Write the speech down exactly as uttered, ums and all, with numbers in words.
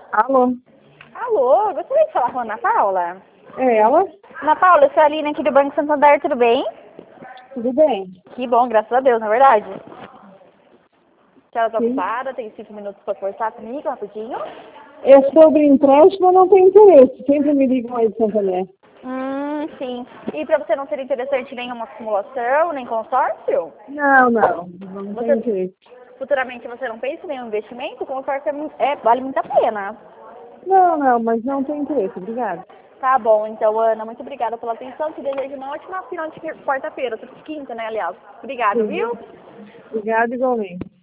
Alô? Alô, gostaria de falar com a Ana Paula. É ela? Ana Paula, eu sou a Aline aqui do Banco Santander, tudo bem? Tudo bem? Que bom, graças a Deus, na verdade. A senhora tá Sim. ocupada, tem cinco minutos para conversar comigo, rapidinho? É sobre empréstimo, eu não tenho interesse. Sempre me ligam aí de Santander. Hum, sim. E para você não ser interessante em nenhuma simulação, nem consórcio? Não, não. Não Você, tenho interesse. futuramente você não pensa em nenhum investimento? O consórcio é, mu- é, vale muito a pena. Não, não, mas não tenho interesse. Obrigada. Tá bom, então, Ana, muito obrigada pela atenção. Te desejo uma ótima final de quarta-feira, quinta, né, aliás. Obrigada, Sim. viu? Obrigada igualmente.